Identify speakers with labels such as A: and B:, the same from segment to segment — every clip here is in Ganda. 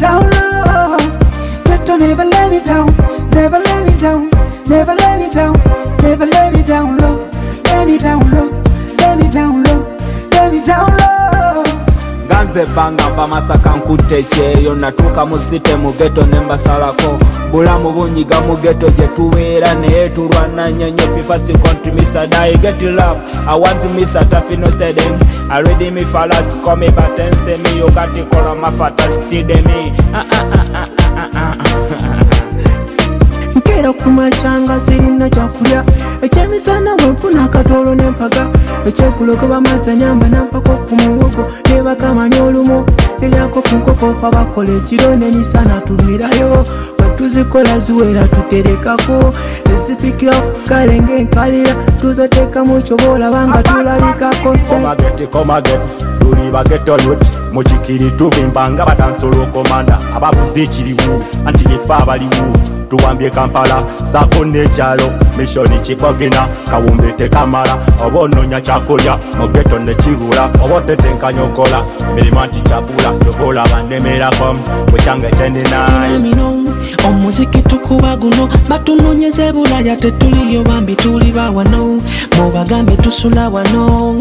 A: down low. Ghetto never let me down, never let me down, never let me down, never let me down low. Let me down low, let me down low, let me down low.
B: Ganze banga bamasaka nkutecheyo natuka musite mu ghetto nemba salako bulamu bunyiga mu ghetto je tuwera ne tulwana nyenyo FIFA si country Mr. Die get love I want to miss a tough no stadium already me falas come but and say me you got to call my fata still me
C: Nkera kumachanga sirina chakulya echemisana wempuna katolo nempaga echekulogo bamaze nyamba nampako kumuwogo neba kama nyolumo elyako kunkoko fa bakole ekiro n'emisana tubeerayo bwetuzikola ziwera tuterekako ezipikira kukale ng'enkalira tuzateeka mu kyobola banga tulabikako se
D: komageti tuli bageto youth mukikiri tuvimbanga batansolo komanda ababuze ekiriwo anti yefe abaliwo tuwambye Kampala sako nekyalo mishoni kipogina kawumbete kamala oba ononya kyakulya mu ghetto nekibula oba otetenkanya okola emirimu anti kyabula kyovola bandemerako bwekyange kyendinayo
C: omuziki tukuba guno batunonyeze bulaya tetuliyo bambi tuli bawano mubagambe tusula wano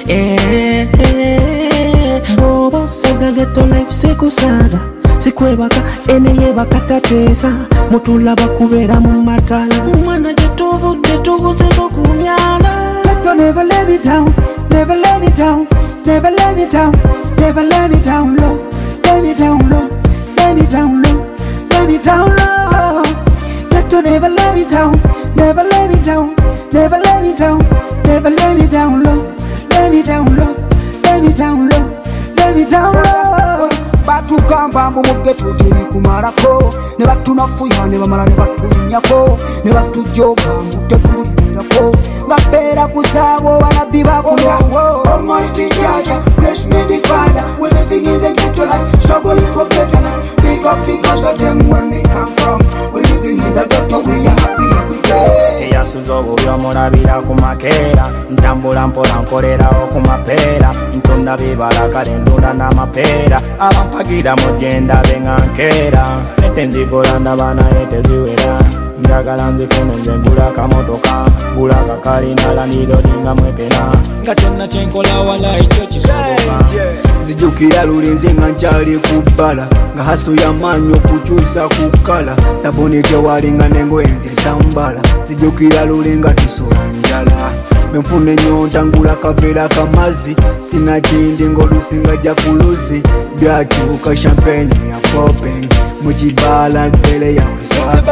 C: oba osaga ghetto life sikusaga sikwebaka eneye bakatatesa mutulaba kubeera mu matala omwana gyetuvudde tubuzeko kumyala.
A: Ghetto never let me down, never let me down, never let me down, never let me down low. Let me down low, let me down low, let me down low. Ghetto never let me down, never let me down, never let me down, never let me down low. Let me down low, let me down low, let me down low. Batugamba mbu mu ghetto teri kumalako ne batunafuya ne bamala ne batulinyako ne batujoga mbu tetulimirako bapera kusabo banabbi bakuno. Almighty Jaja, bless me the Father. We're living in the ghetto life, struggling for better life. Big up because of them where we come from. We're living in the ghetto, we are happy every day.
B: Eyasuza obulyo mulabira ku makeera ntambula mpola nkolerawo ku mapeera ntunda bibala kale ndunda n'amapeera abampagira mu gyenda benga nkeera sente nzikola ndaba naye teziwera njagala nzifune nze ngula kamotoka ngula kakalina landirodinga mwepena nga kyonna kyenkola wala ekyo kisoboka zijukira lulinze nga nkyali ku bbala nga haso y'amaanyi okukyusa ku kkala sabuni tewalinga n'engoye nze sambala zijukira lulinga tusula njala benfune nyonta ngula kaveera kamazi sina kindi ng'olusinga jja ku luzi byakyuka champagne ya popping mu kibala ddele yawe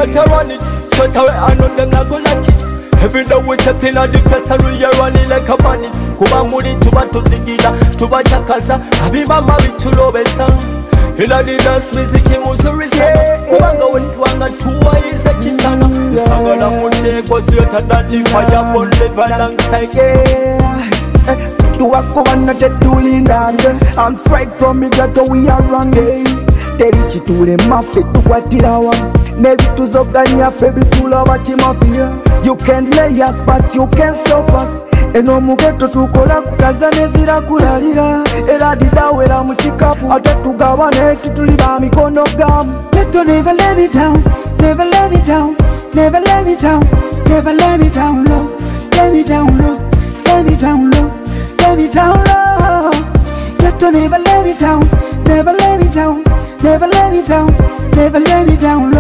D: Sort away, I know them not gonna like it. Every day we step in on the place and we are running like a bandit. Kuba muri tuba tudigida, tuba chakaza. Habi mama bitulobesa. Ila di dance music muzuri sana. Kubanga wentwanga tuwa isa chisana. Isanga na mute kwa siyota dani fire burn live alongside.
A: Tuwakubana tetulindande. I'm straight from the ghetto, we are running. Terichi tule mafe tukwatirawa. Nebituzoganya fe bitulaba kimafia. You can't lay us but you can't stop us. Eno mu ghetto tukola kukaza nezira kulalira. Era didawera mu kikapu ate tugabane tutuli ba mikono gamu. Ghetto never let me down, never let me down, never let me down, never let me down low. Let me down low, let me down low, let me down low. Ghetto never let me down, never let me down, never let me down, never let me down low.